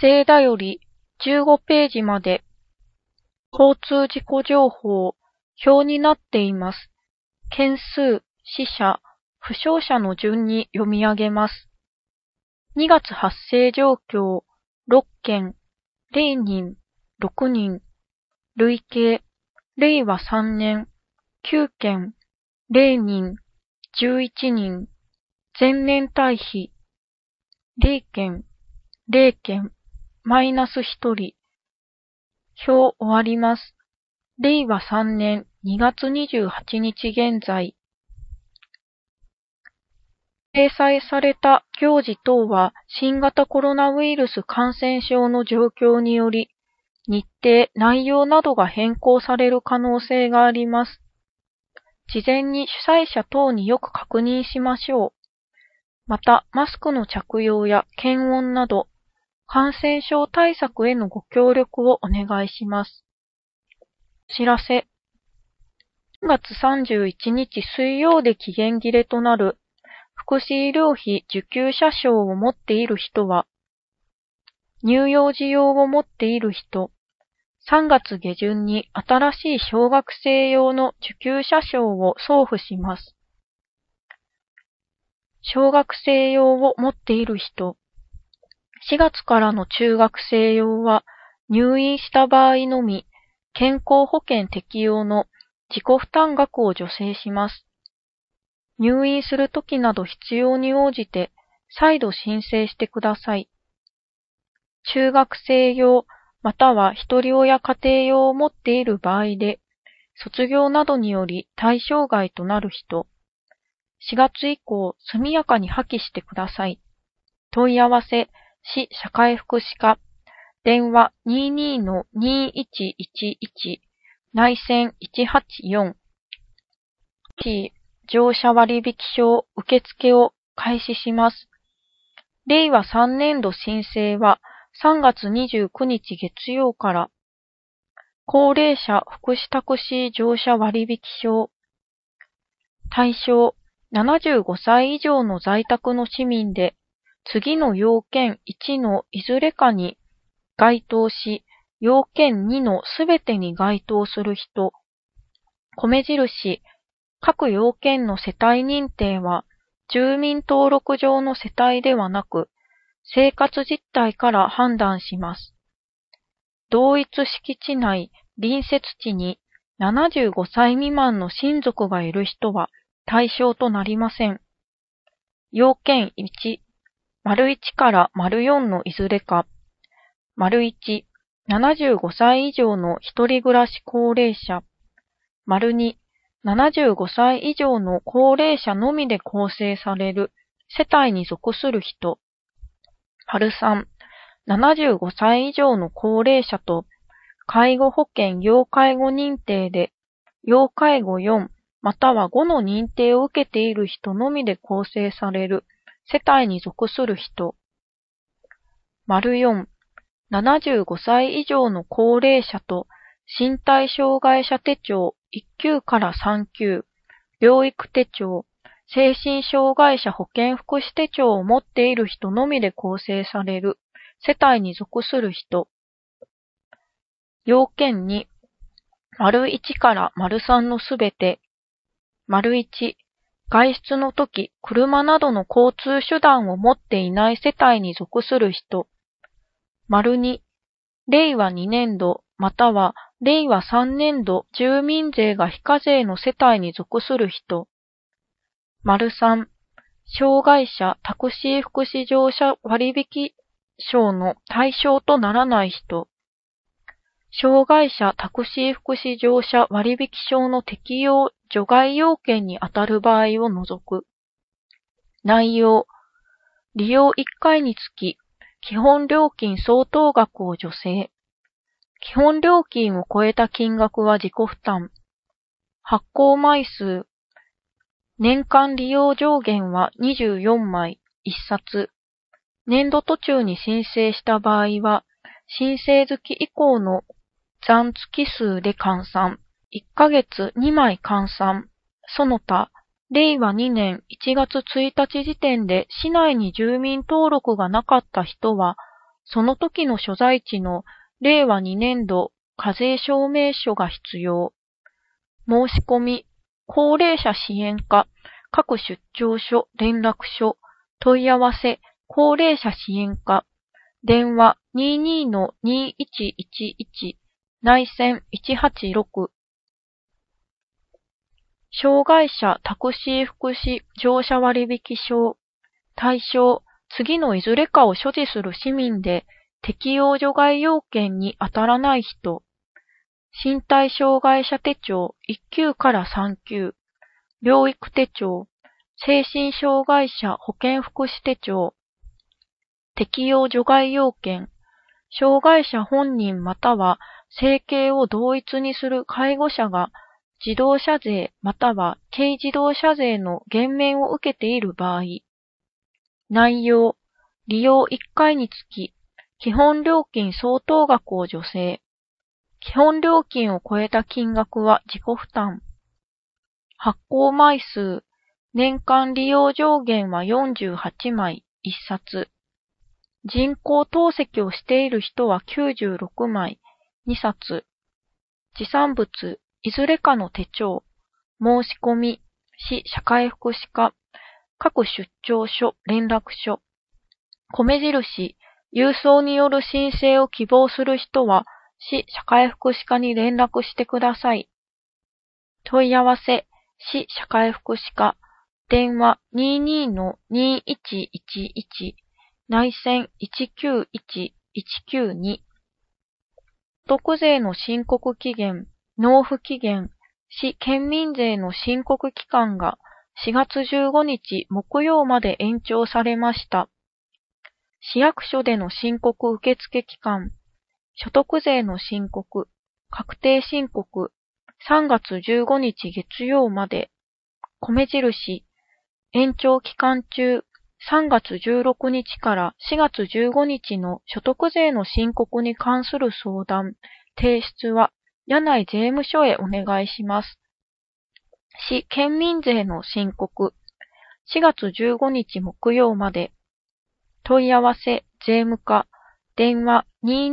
生だより15ページまで交通事故情報表になっています。件数、死者、負傷者の順に読み上げます。2月発生状況6件、0人、6人、累計、令和3年9件、0人、11人、前年対比、0件、0件、マイナス1人。表終わります。令和3年2月28日現在。掲載された行事等は新型コロナウイルス感染症の状況により、日程、内容などが変更される可能性があります。事前に主催者等によく確認しましょう。また、マスクの着用や検温など、感染症対策へのご協力をお願いします。お知らせ。3月31日水曜で期限切れとなる福祉医療費受給者証を持っている人は、乳幼児用を持っている人、3月下旬に新しい小学生用の受給者証を送付します。小学生用を持っている人、4月からの中学生用は入院した場合のみ健康保険適用の自己負担額を助成します。入院するときなど必要に応じて再度申請してください。中学生用または一人親家庭用を持っている場合で、卒業などにより対象外となる人、4月以降速やかに破棄してください。問い合わせ、市社会福祉課、電話 22-2111、内線184、乗車割引証受付を開始します。令和3年度申請は3月29日月曜から、高齢者福祉タクシー乗車割引証、対象75歳以上の在宅の市民で、次の要件1のいずれかに該当し、要件2のすべてに該当する人、米印、各要件の世帯認定は、住民登録上の世帯ではなく、生活実態から判断します。同一敷地内、隣接地に75歳未満の親族がいる人は対象となりません。要件1、-1から-4のいずれか、-1、75歳以上の一人暮らし高齢者、-2、75歳以上の高齢者のみで構成される世帯に属する人、-3、75歳以上の高齢者と介護保険要介護認定で要介護4または5の認定を受けている人のみで構成される世帯に属する人、-4、75歳以上の高齢者と身体障害者手帳1級から3級、療育手帳、精神障害者保健福祉手帳を持っている人のみで構成される世帯に属する人。要件2、-1から-3のすべて。-1、外出のとき、車などの交通手段を持っていない世帯に属する人。-2、令和2年度または令和3年度住民税が非課税の世帯に属する人。-3、障害者タクシー福祉乗車割引証の対象とならない人。障害者タクシー福祉乗車割引証の適用除外要件にあたる場合を除く。内容、利用1回につき基本料金相当額を助成。基本料金を超えた金額は自己負担。発行枚数。年間利用上限は24枚1冊。年度途中に申請した場合は、申請月以降の残月数で換算。1ヶ月2枚換算。その他、令和2年1月1日時点で市内に住民登録がなかった人は、 その時の所在地の令和2年度課税証明書が必要。申し込み、高齢者支援課、各出張所、連絡所、問い合わせ、高齢者支援課、電話22-2111、内線186。障害者タクシー福祉乗車割引証、対象、次のいずれかを所持する市民で適用除外要件に当たらない人、身体障害者手帳1級から3級、療育手帳、精神障害者保健福祉手帳、適用除外要件、障害者本人または生計を同一にする介護者が自動車税または軽自動車税の減免を受けている場合、内容、利用1回につき、基本料金相当額を助成。基本料金を超えた金額は自己負担。発行枚数、年間利用上限は48枚1冊。人工透析をしている人は96枚2冊。持参物、いずれかの手帳、申し込み、市社会福祉課、各出張所、連絡所、米印、郵送による申請を希望する人は、市社会福祉課に連絡してください。問い合わせ、市社会福祉課、電話22-2111、内線191-192。所得税の申告期限、納付期限、市県民税の申告期間が4月15日木曜まで延長されました。市役所での申告受付期間、所得税の申告、確定申告、3月15日月曜まで、米印、延長期間中、3月16日から4月15日の所得税の申告に関する相談、提出は、柳井税務署へお願いします。市県民税の申告、4月15日木曜まで、問い合わせ、税務課、電話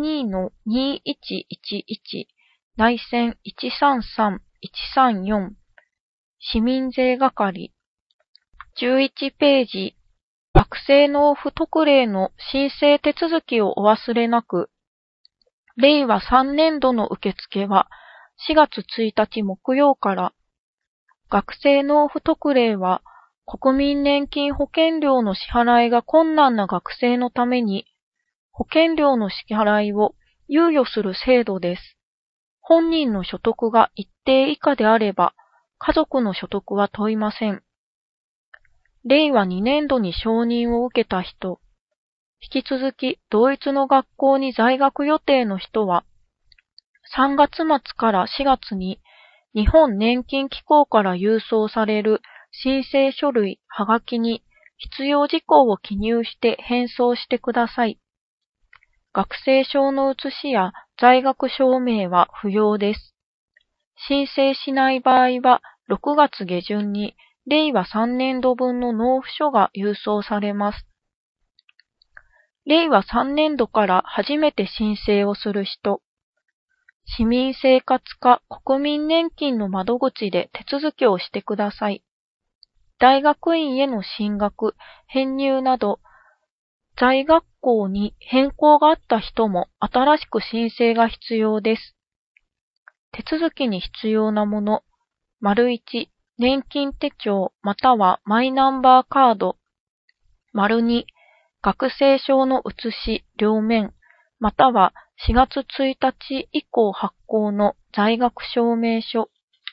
22-2111、内線133-134、市民税係、11ページ、学生納付特例の申請手続きをお忘れなく、令和3年度の受付は4月1日木曜から、学生納付特例は国民年金保険料の支払いが困難な学生のために、保険料の支払いを猶予する制度です。本人の所得が一定以下であれば、家族の所得は問いません。令和2年度に承認を受けた人、引き続き同一の学校に在学予定の人は、3月末から4月に日本年金機構から郵送される申請書類、はがきに必要事項を記入して返送してください。学生証の写しや在学証明は不要です。申請しない場合は6月下旬に令和3年度分の納付書が郵送されます。令和3年度から初めて申請をする人、市民生活課国民年金の窓口で手続きをしてください。大学院への進学、編入など、在学校に変更があった人も新しく申請が必要です。手続きに必要なもの、1、年金手帳またはマイナンバーカード、2、学生証の写し両面、または4月1日以降発行の在学証明書。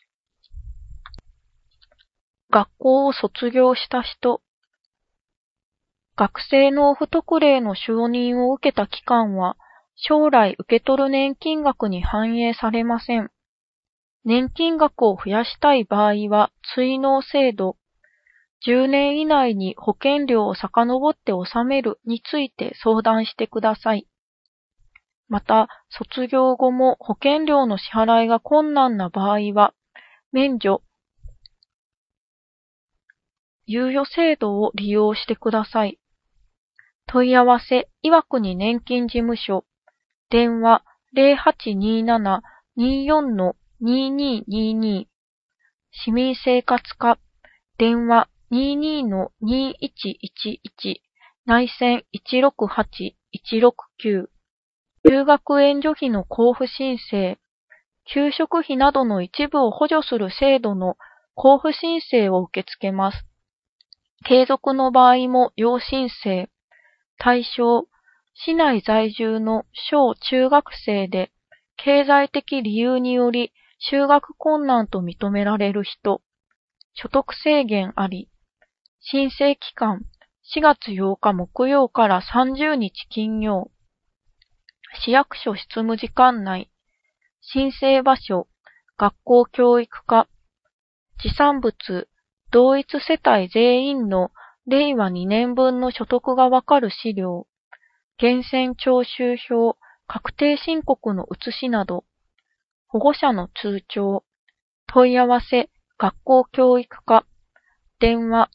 学校を卒業した人。学生納付特例の承認を受けた期間は、将来受け取る年金額に反映されません。年金額を増やしたい場合は、追納制度、10年以内に保険料を遡って納めるについて相談してください。また、卒業後も保険料の支払いが困難な場合は、免除、猶予制度を利用してください。 問い合わせ、岩国年金事務所。電話、0827-24-2222。市民生活課。電話、22-2111。内線168-169。留学援助費の交付申請。給食費などの一部を補助する制度の交付申請を受け付けます。継続の場合も要申請。対象、市内在住の小中学生で経済的理由により就学困難と認められる人。所得制限あり。申請期間、4月8日木曜から30日金曜。市役所執務時間内。申請場所、学校教育課。持参物、同一世帯全員の令和2年分の所得がわかる資料。源泉徴収票、確定申告の写しなど。保護者の通帳。問い合わせ、学校教育課。電話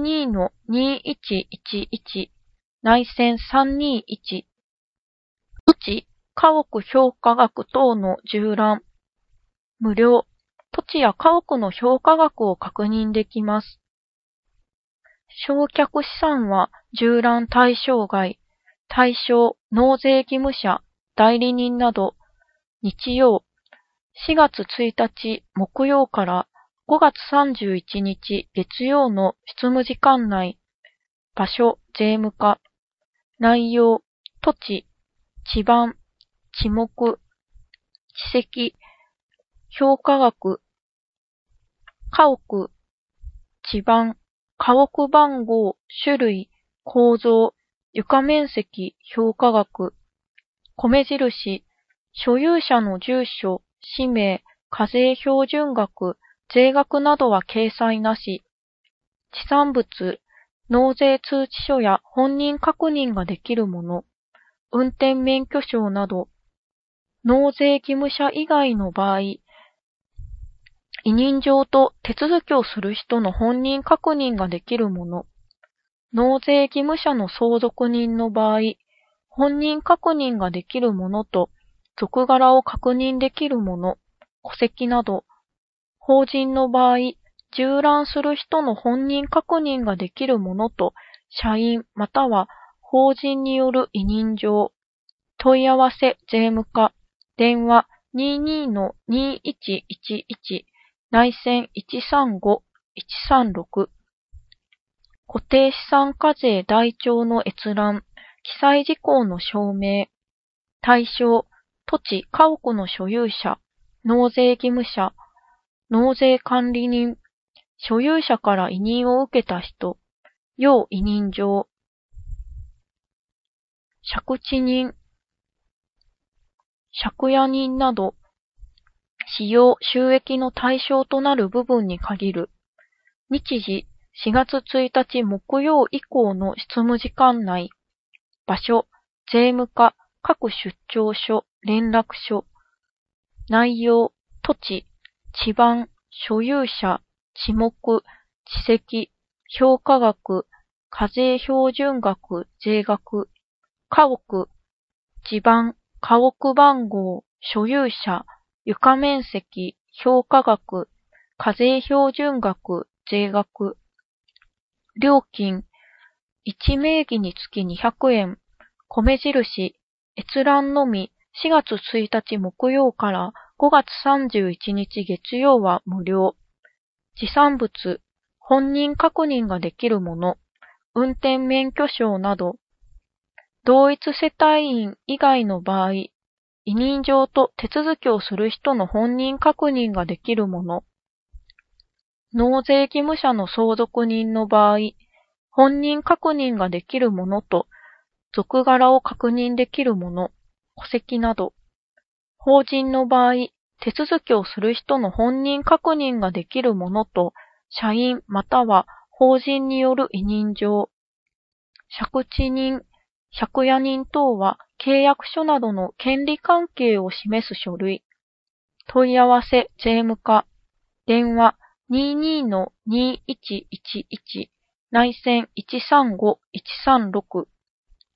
22-2111。内線321。土地、家屋評価額等の縦覧。無料。土地や家屋の評価額を確認できます。償却資産は縦覧対象外。対象、納税義務者、代理人など。日曜、4月1日木曜から5月31日月曜の執務時間内。場所、税務課。内容、土地、地盤、地目、地籍、評価額、家屋、地盤、家屋番号、種類、構造、床面積、評価額、米印、所有者の住所、氏名、課税標準額、税額などは掲載なし。持参物、納税通知書や本人確認ができるもの、運転免許証など。納税義務者以外の場合、委任状と手続きをする人の本人確認ができるもの。納税義務者の相続人の場合、本人確認ができるものと、属柄を確認できるもの、戸籍など。法人の場合、縦覧する人の本人確認ができるものと、社員または法人による委任状。問い合わせ税務課。電話22-2111。内線135-136。固定資産課税台帳の閲覧。記載事項の証明。対象、土地、家屋の所有者、納税義務者、納税管理人、所有者から委任を受けた人、要委任状。借地人、借家人など、使用・収益の対象となる部分に限る。日時、4月1日木曜以降の執務時間内。場所、税務課、各出張所、連絡所。内容、土地、地盤、所有者、地目、地籍、評価額、課税標準額、税額。家屋、地盤、家屋番号、所有者、床面積、評価額、課税標準額、税額。料金、1名義につき200円。米印、閲覧のみ、4月1日木曜から5月31日月曜は無料。持参物、本人確認ができるもの、運転免許証など。同一世帯員以外の場合、委任状と手続きをする人の本人確認ができるもの。納税義務者の相続人の場合、本人確認ができるものと、属柄を確認できるもの、戸籍など。法人の場合、手続きをする人の本人確認ができるものと、社員または法人による委任状。借地人、借家人等は契約書などの権利関係を示す書類。問い合わせ税務課。電話22-2111。内線135-136。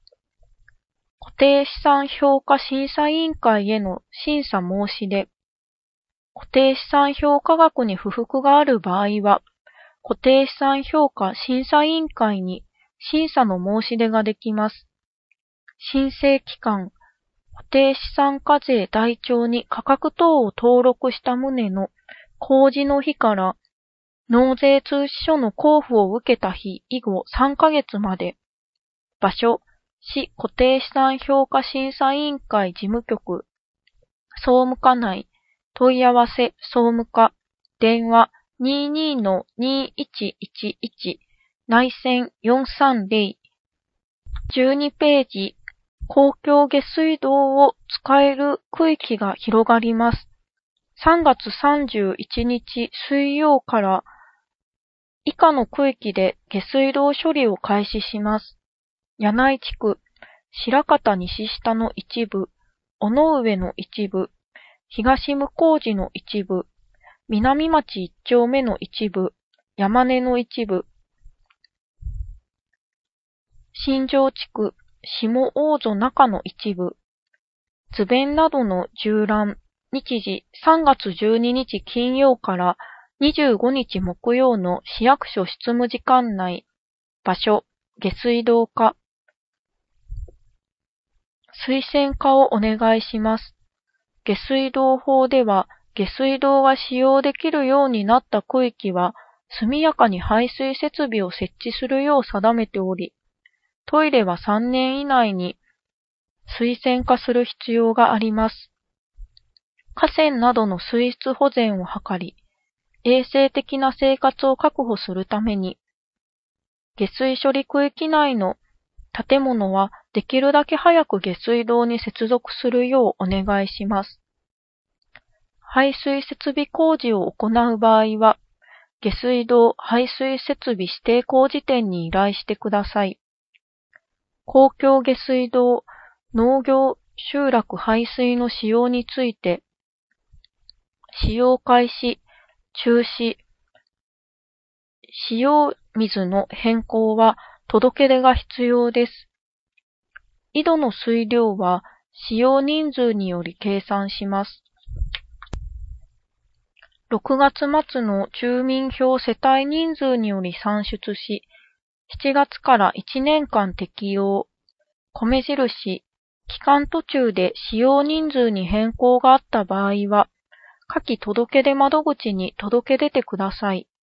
固定資産評価審査委員会への審査申し出。固定資産評価額に不服がある場合は、固定資産評価審査委員会に審査の申し出ができます。申請期間、固定資産課税台帳に価格等を登録した旨の公示の日から納税通知書の交付を受けた日以後3ヶ月まで。場所、市固定資産評価審査委員会事務局、総務課内、問い合わせ総務課、電話22-2111、内線430、12ページ、公共下水道を使える区域が広がります。3月31日水曜から以下の区域で下水道処理を開始します。柳井地区、白方西下の一部、尾上の一部、東向寺の一部、南町一丁目の一部、山根の一部、新庄地区、下大津中の一部、図弁などの縦覧、日時3月12日金曜から25日木曜の市役所執務時間内、場所、下水道課、推薦課をお願いします。下水道法では、下水道が使用できるようになった区域は、速やかに排水設備を設置するよう定めており、トイレは3年以内に推薦化する必要があります。河川などの水質保全を図り、衛生的な生活を確保するために、下水処理区域内の建物はできるだけ早く下水道に接続するようお願いします。排水設備工事を行う場合は、下水道排水設備指定工事店に依頼してください。公共下水道、農業集落排水の使用について、使用開始、中止、使用水の変更は届け出が必要です。井戸の水量は使用人数により計算します。6月末の住民票世帯人数により算出し、7月から1年間適用。米印、期間途中で使用人数に変更があった場合は、下記届出窓口に届け出てください。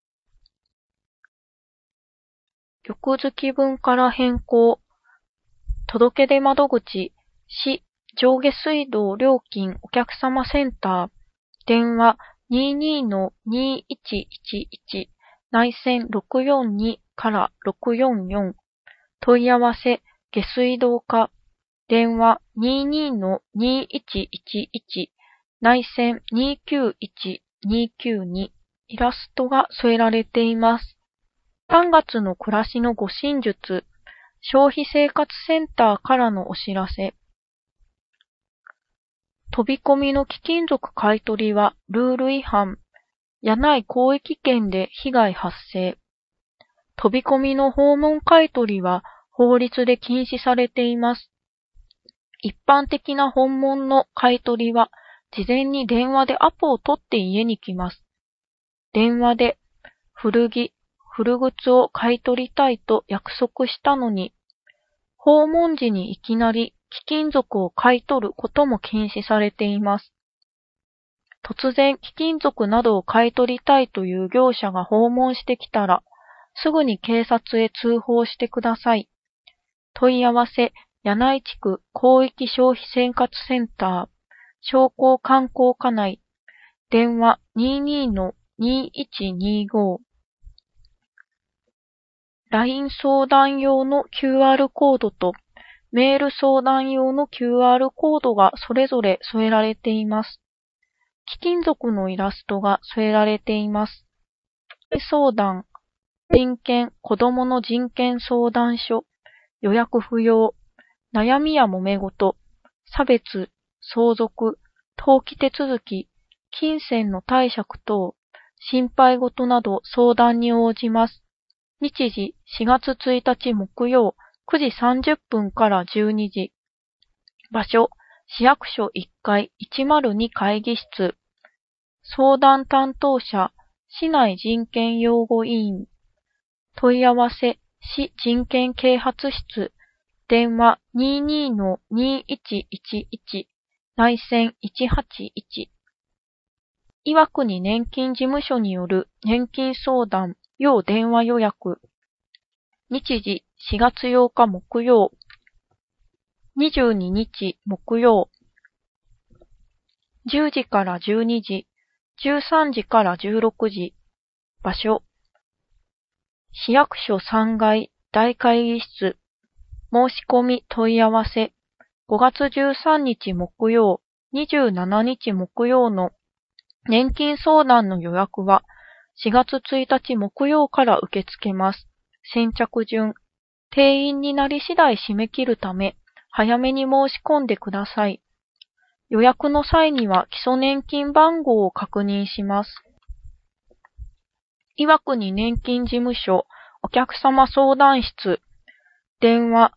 翌月分から変更。届出窓口、市上下水道料金お客様センター、電話22-2111、内線642から644、問い合わせ下水道課、電話22-2111、内線291-292、イラストが添えられています。3月の暮らしの護身術、消費生活センターからのお知らせ。飛び込みの貴金属買い取りはルール違反。柳井広域圏で被害発生。飛び込みの訪問買い取りは法律で禁止されています。一般的な訪問の買い取りは事前に電話でアポを取って家に来ます。電話で古着、古靴を買い取りたいと約束したのに、訪問時にいきなり貴金属を買い取ることも禁止されています。突然貴金属などを買い取りたいという業者が訪問してきたら、すぐに警察へ通報してください。問い合わせ、柳井地区広域消費生活センター、商工観光課内、電話22-2125。LINE 相談用の QR コードとメール相談用の QR コードがそれぞれ添えられています。貴金属のイラストが添えられています。相談、人権、子供の人権相談所、予約不要、悩みや揉め事、差別、相続、登記手続き、金銭の貸借等、心配事など相談に応じます。日時4月1日木曜9時30分から12時。 場所、市役所1階102会議室。相談担当者、市内人権擁護委員。問い合わせ、市人権啓発室。電話 22-2111 内線181。岩国年金事務所による年金相談、要電話予約。日時4月8日木曜。22日木曜。10時から12時、13時から16時。場所。市役所3階大会議室。申し込み問い合わせ。5月13日木曜、27日木曜の年金相談の予約は4月1日木曜から受け付けます。先着順。定員になり次第締め切るため、早めに申し込んでください。予約の際には基礎年金番号を確認します。岩国年金事務所お客様相談室。電話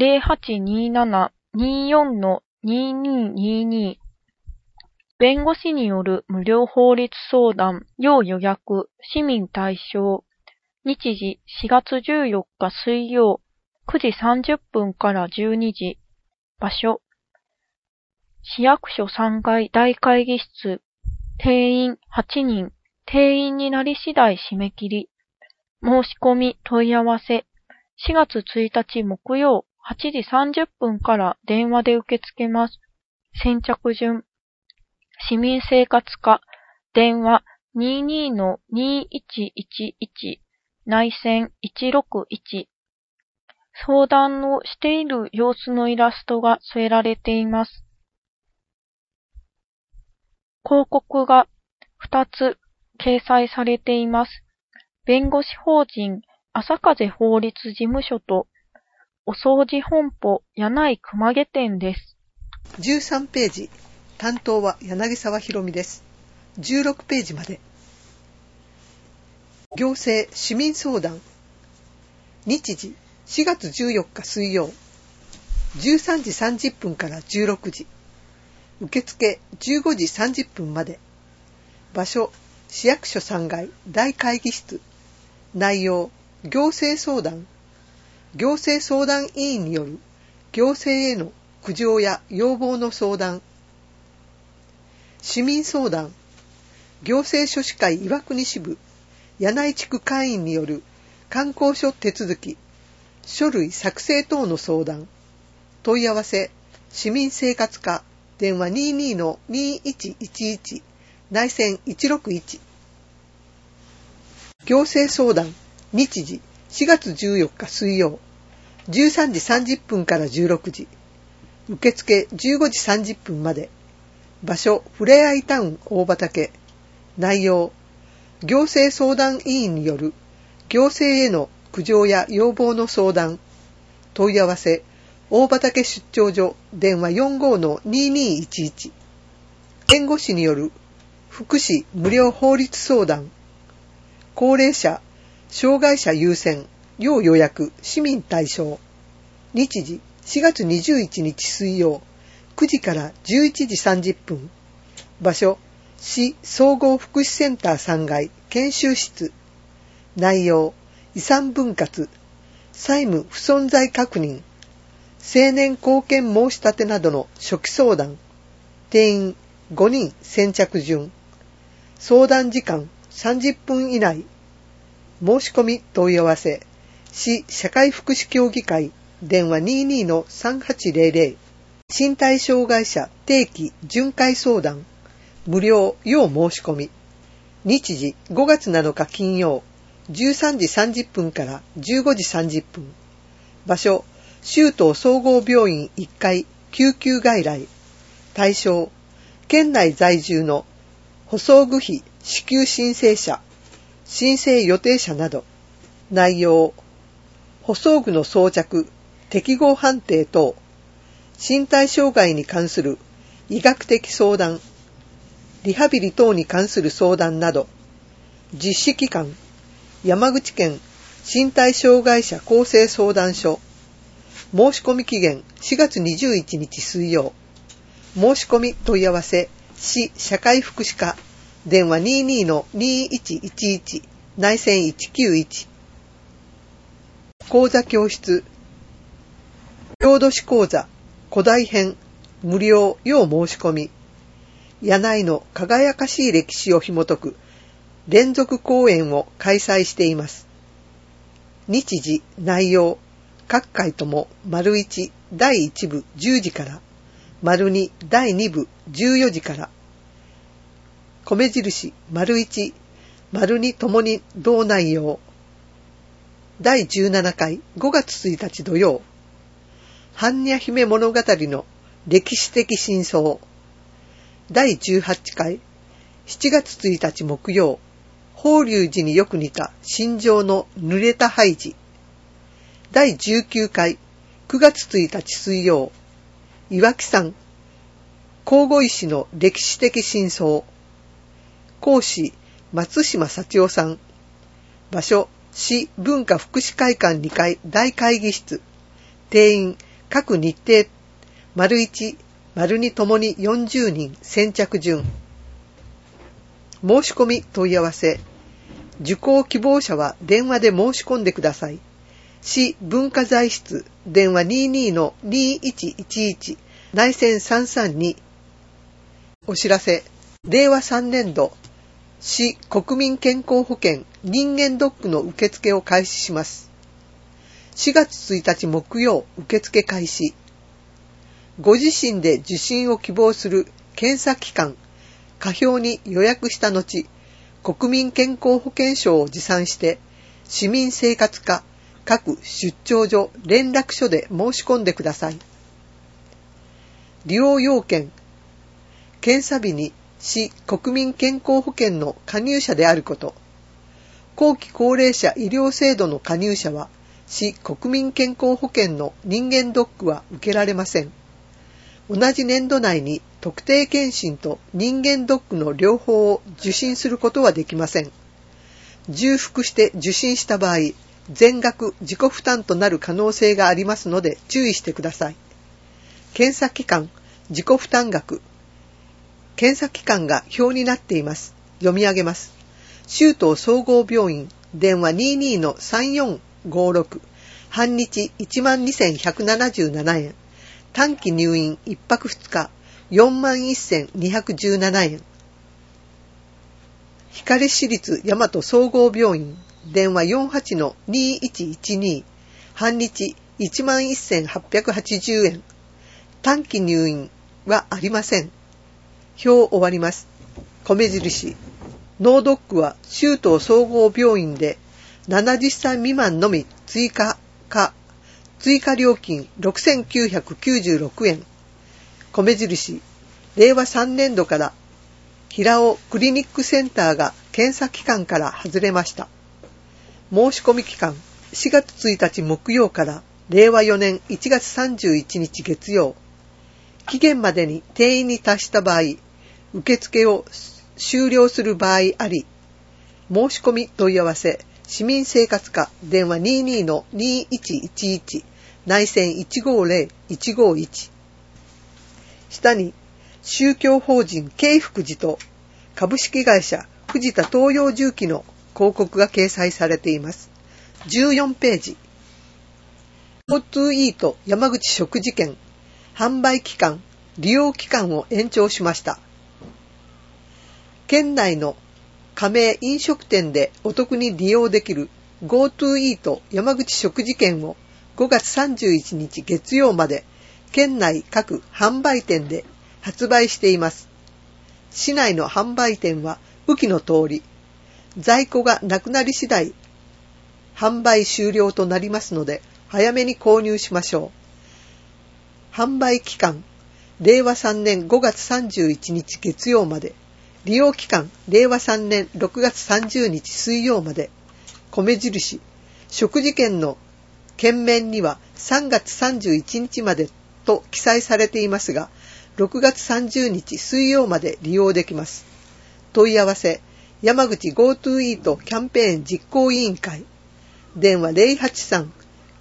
0827-24-2222。弁護士による無料法律相談、要予約、市民対象。日時4月14日水曜、9時30分から12時。場所。市役所3階大会議室。定員8人。定員になり次第締め切り。申し込み問い合わせ。4月1日木曜8時30分から電話で受け付けます。先着順。市民生活課。電話 22-2111 内線161。相談をしている様子のイラストが添えられています。広告が2つ掲載されています。弁護士法人朝風法律事務所とお掃除本舗柳井熊毛店です。 13ページ。担当は柳沢ひろみです。16ページまで。行政市民相談。日時4月14日水曜。13時30分から16時。受付15時30分まで。場所、市役所3階大会議室。内容、行政相談。行政相談委員による行政への苦情や要望の相談。市民相談。行政書士会岩国支部柳井地区会員による観光書手続き、書類作成等の相談。問い合わせ、市民生活課、電話 22-2111 内線161。行政相談。日時4月14日水曜。13時30分から16時。受付15時30分まで。場所、ふれあいタウン大畑。内容、行政相談委員による行政への苦情や要望の相談。問い合わせ、大畑出張所、電話 45-2211。弁護士による福祉無料法律相談。高齢者、障害者優先、要予約、市民対象。日時4月21日水曜、9時から11時30分。場所、市総合福祉センター3階研修室。内容、遺産分割、債務不存在確認、成年後見申し立てなどの初期相談。定員5人先着順。相談時間30分以内。申し込み問い合わせ、市社会福祉協議会、電話 22-3800。身体障害者定期巡回相談。無料要申し込み。日時5月7日金曜、13時30分から15時30分。場所、州東総合病院1階救急外来。対象、県内在住の補装具費支給申請者、申請予定者など。内容、補装具の装着、適合判定等、身体障害に関する医学的相談、リハビリ等に関する相談など。実施機関、山口県身体障害者公正相談所。 申し込み期限4月21日水曜。申し込み問い合わせ市社会福祉課電話 22-2111 内線191。講座教室郷土史講座古代編無料要申し込み。柳井の輝かしい歴史を紐解く連続講演を開催しています。日時内容各回とも丸1第1部10時から丸2第2部14時から米印丸1丸2ともに同内容。第17回5月1日土曜般若姫物語の歴史的真相。第18回7月1日木曜法隆寺によく似た心情の濡れたハイジ。第19回9月1日水曜岩木山神々石の歴史的真相。講師松島幸夫さん。場所市文化福祉会館2階大会議室。定員各日程丸1丸2ともに40人先着順。申し込み問い合わせ受講希望者は電話で申し込んでください。市文化財室電話 22-2111 内線332。お知らせ令和3年度市国民健康保険人間ドックの受付を開始します。4月1日木曜受付開始。ご自身で受診を希望する検査機関、下表に予約した後、国民健康保険証を持参して、市民生活課各出張所連絡所で申し込んでください。利用要件、検査日に市国民健康保険の加入者であること、後期高齢者医療制度の加入者は、市国民健康保険の人間ドックは受けられません。同じ年度内に特定健診と人間ドックの両方を受診することはできません。重複して受診した場合、全額自己負担となる可能性がありますので注意してください。検査期間、自己負担額。検査期間が表になっています。読み上げます。州東総合病院、電話 22-3456、半日 12,177 円。短期入院1泊2日 41,217 円。光市立大和総合病院電話 48-2112 半日 11,880 円。短期入院はありません。表終わります。米印脳ドックは州東総合病院で70歳未満のみ追加料金 6,996 円。米印令和3年度から平尾クリニックセンターが検査期間から外れました。申し込み期間4月1日木曜から令和4年1月31日月曜。期限までに定員に達した場合、受付を終了する場合あり、申し込み問い合わせ市民生活課電話 22-2111 内線150-151。下に宗教法人慶福寺と株式会社藤田東洋重機の広告が掲載されています。14ページ。GoToイート山口食事券販売期間、利用期間を延長しました。県内の加盟飲食店でお得に利用できる GoToイート山口食事券を5月31日月曜まで県内各販売店で発売しています。市内の販売店は雨季の通り、在庫がなくなり次第販売終了となりますので早めに購入しましょう。販売期間、令和3年5月31日月曜まで、利用期間、令和3年6月30日水曜まで、米印、食事券の券面には3月31日までと記載されていますが、6月30日水曜まで利用できます。問い合わせ、山口 GoToイートキャンペーン実行委員会、電話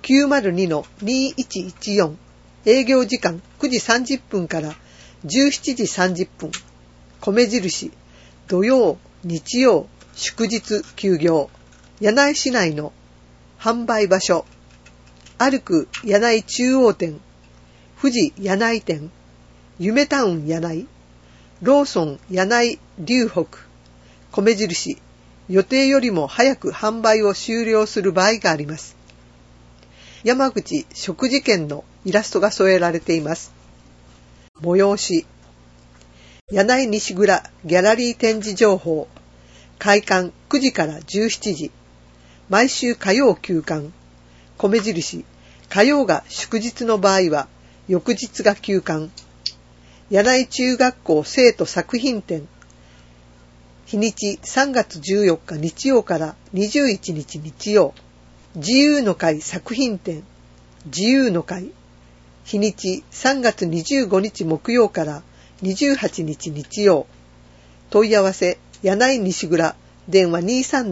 902-2114、営業時間9時30分から17時30分。米印、土曜、日曜、祝日休業。柳井市内の販売場所。歩く柳井中央店、富士柳井店、夢タウン柳井、ローソン柳井龍北。米印、予定よりも早く販売を終了する場合があります。山口食事券のイラストが添えられています。催し、柳井西蔵ギャラリー展示情報。開館9時から17時。毎週火曜休館。米印、火曜が祝日の場合は翌日が休館。柳井中学校生徒作品展。日にち3月14日日曜から21日日曜。自由の会作品展。自由の会。日にち3月25日木曜から28日日曜。問い合わせ、柳井西蔵、電話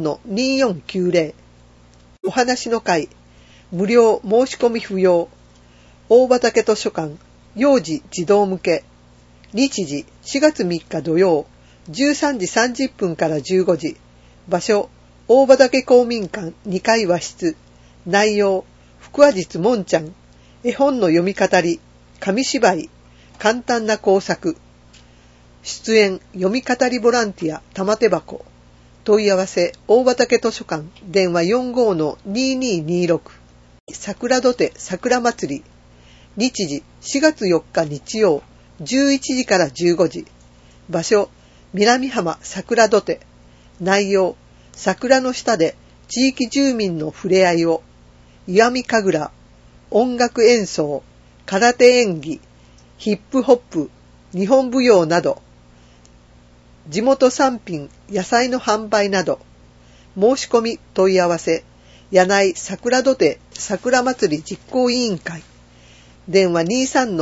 23-2490。お話の会、無料申し込み不要。大畑図書館、幼児児童向け。日時、4月3日土曜、13時30分から15時。場所、大畑公民館2階和室。内容、腹話術もんちゃん。絵本の読み語り、紙芝居、簡単な工作。出演、読み語りボランティア、玉手箱。問い合わせ、大畑図書館、電話 45-2226。桜土手桜祭り。日時、4月4日日曜、11時から15時。場所、南浜桜土手。内容、桜の下で地域住民の触れ合いを。石見神楽、音楽演奏、空手演技、ヒップホップ、日本舞踊など。地元産品、野菜の販売など。申し込み問い合わせ、柳井桜土手桜祭り実行委員会。電話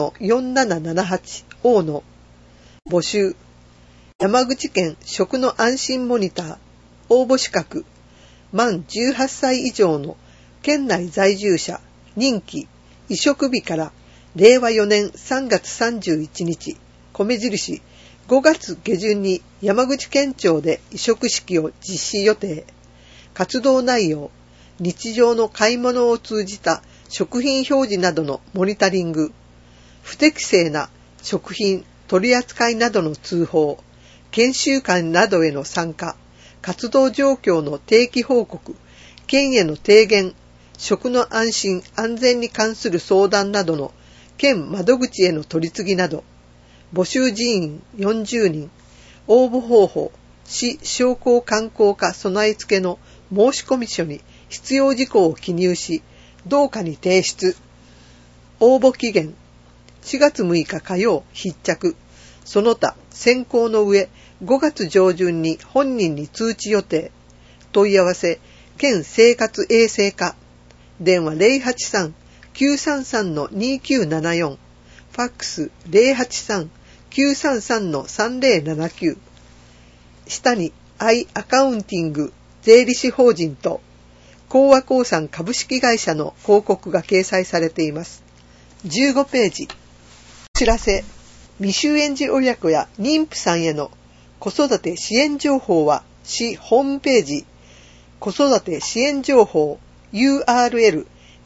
23-4778 大野。募集。山口県食の安心モニター。応募資格。満18歳以上の県内在住者。任期。移植日から令和4年3月31日。米印。5月下旬に山口県庁で移植式を実施予定。活動内容、日常の買い物を通じた食品表示などのモニタリング、不適正な食品取り扱いなどの通報、研修会などへの参加、活動状況の定期報告、県への提言、食の安心安全に関する相談などの県窓口への取り次ぎなど。募集人員40人。応募方法、市商工観光課備え付けの申込書に必要事項を記入し、同課に提出。応募期限、4月6日火曜必着。その他、選考の上、5月上旬に本人に通知予定。問い合わせ、県生活衛生課。電話 083-933-2974。ファックス 083-933-3079。下に i アカウンティング税理士法人と興和興産株式会社の広告が掲載されています。15ページ。お知らせ。未就園児親子や妊婦さんへの子育て支援情報は市ホームページ子育て支援情報 URL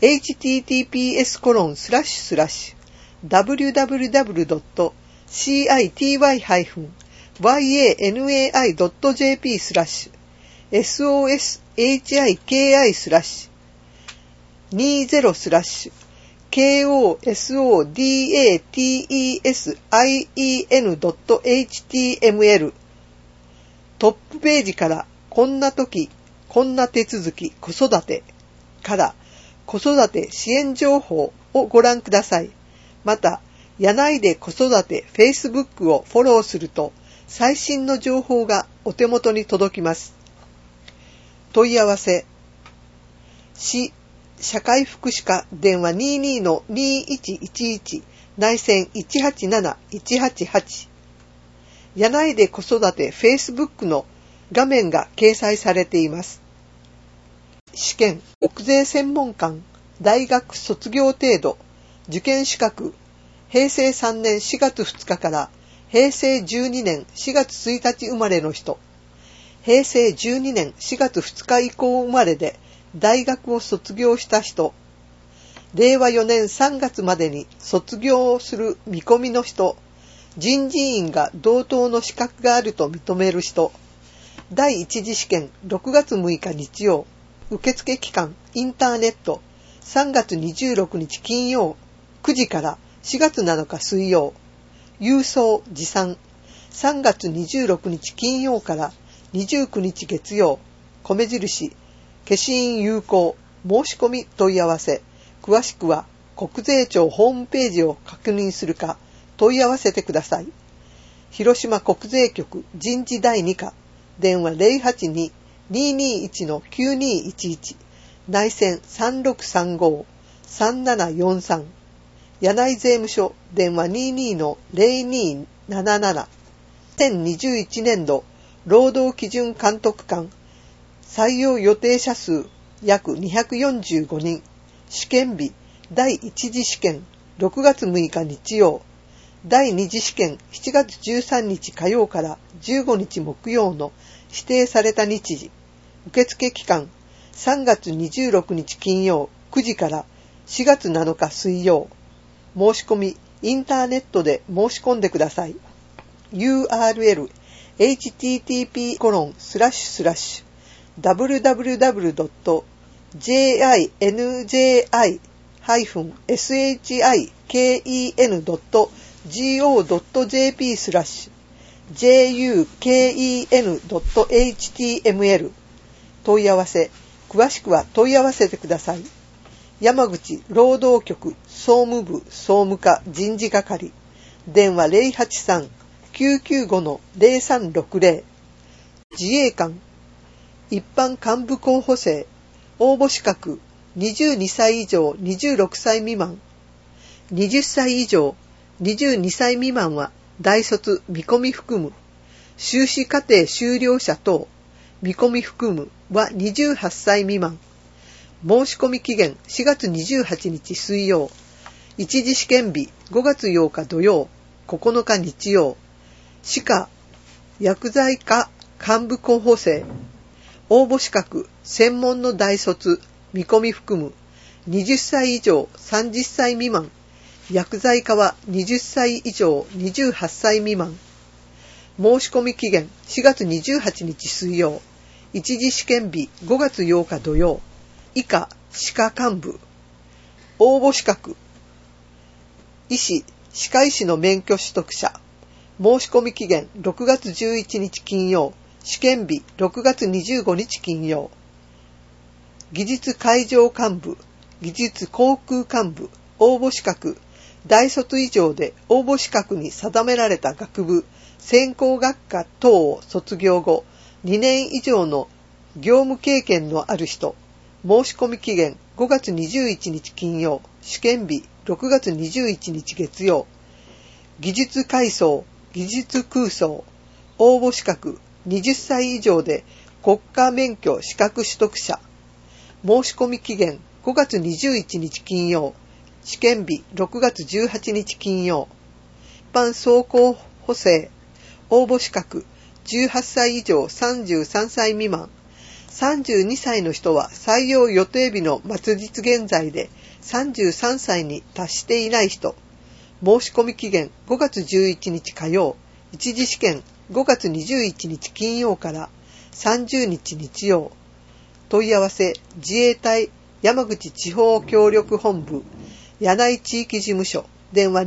https://www.city-kosodatesin.html トップページからこんな時、こんな手続き子育てから子育て支援情報をご覧ください。また、柳井で子育て Facebook をフォローすると最新の情報がお手元に届きます。問い合わせ、市社会福祉課電話 22-2111 内線 187-188 柳井で子育て Facebook の画面が掲載されています。試験、国税専門官大学卒業程度、受験資格、平成3年4月2日から平成12年4月1日生まれの人、平成12年4月2日以降生まれで大学を卒業した人、令和4年3月までに卒業する見込みの人、人事院が同等の資格があると認める人、第一次試験6月6日日曜、受付期間インターネット3月26日金曜9時から4月7日水曜、郵送持参3月26日金曜から29日月曜、米印消印有効、申し込み問い合わせ、詳しくは国税庁ホームページを確認するか問い合わせてください。広島国税局人事第2課、電話 082-221-9211、内線 3635-3743、柳井税務署電話 22-0277、2021年度労働基準監督官、採用予定者数約245人、試験日第1次試験6月6日日曜、第2次試験7月13日火曜から15日木曜の指定された日時、受付期間3月26日金曜9時から4月7日水曜、申し込みインターネットで申し込んでください。URL http://www.jinjin-ken.juken.html 問い合わせ、詳しくは問い合わせてください。山口労働局総務部総務課人事係、電話 083-995-0360、自衛官一般幹部候補生、応募資格22歳以上26歳未満、20歳以上22歳未満は大卒見込み含む、修士課程修了者等見込み含むは28歳未満。申し込み期限4月28日水曜、一次試験日5月8日土曜、9日日曜、歯科薬剤科幹部候補生、応募資格専門の大卒見込み含む20歳以上30歳未満、薬剤科は20歳以上28歳未満。申し込み期限4月28日水曜、一次試験日5月8日土曜、以下歯科幹部、応募資格医師・歯科医師の免許取得者、申し込み期限6月11日金曜、試験日6月25日金曜。技術海上幹部、技術航空幹部、応募資格大卒以上で応募資格に定められた学部、専攻学科等を卒業後2年以上の業務経験のある人、申し込み期限5月21日金曜、試験日6月21日月曜。技術階層、技術空想、応募資格20歳以上で国家免許資格取得者、申し込み期限5月21日金曜、試験日6月18日金曜。一般走行補正、応募資格18歳以上33歳未満。32歳の人は採用予定日の末日現在で33歳に達していない人。申し込み期限5月11日火曜、一次試験5月21日金曜から30日日曜。問い合わせ自衛隊山口地方協力本部柳井地域事務所、電話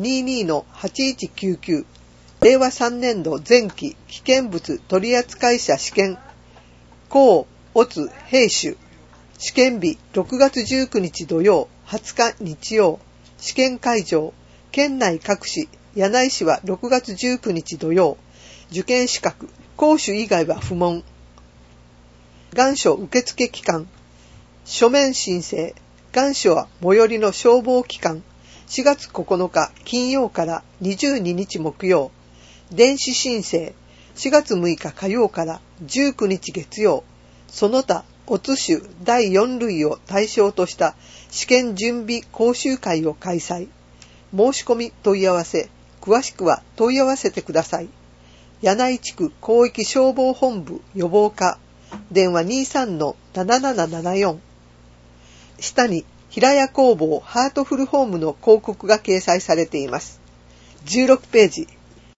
22-8199。令和3年度前期危険物取扱者試験甲乙兵種、試験日6月19日土曜、20日日曜。試験会場県内各市、柳井市は6月19日土曜。受験資格講習以外は不問。願書受付期間書面申請、願書は最寄りの消防機関4月9日金曜から22日木曜。電子申請4月6日火曜から19日月曜。その他、乙種第4類を対象とした試験準備講習会を開催。申し込み問い合わせ、詳しくは問い合わせてください。柳井地区広域消防本部予防課、電話 23-7774。下に平屋工房ハートフルホームの広告が掲載されています。16ページ。